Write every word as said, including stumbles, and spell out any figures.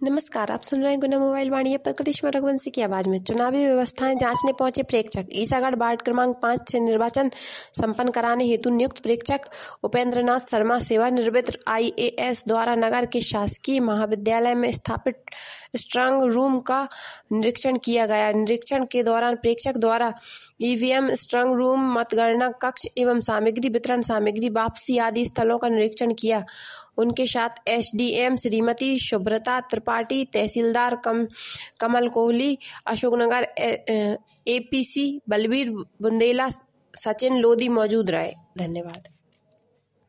नमस्कार, आप सुन रहे हैं गुना मोबाइल वाणी पर करिश्मा रघुवंशी की आवाज में। चुनावी व्यवस्थाएं जांचने पहुंचे प्रेक्षक। ईसागढ़ वार्ड क्रमांक पाँच से निर्वाचन संपन्न कराने हेतु नियुक्त प्रेक्षक उपेंद्र नाथ शर्मा सेवानिवृत्त आई ए एस द्वारा नगर के शासकीय महाविद्यालय में स्थापित स्ट्रांग रूम का निरीक्षण किया गया। निरीक्षण के दौरान प्रेक्षक द्वारा E V M, strong room, मतगणना कक्ष एवं सामग्री वितरण, सामग्री वापसी आदि स्थलों का निरीक्षण किया। उनके साथ S D M Shrimati Shubhrata Tripathi, tehsildar कम, Kamal Kohli, Ashoknagar A P C Balbir Bundela, Sachin Lodhi मौजूद रहे। धन्यवाद।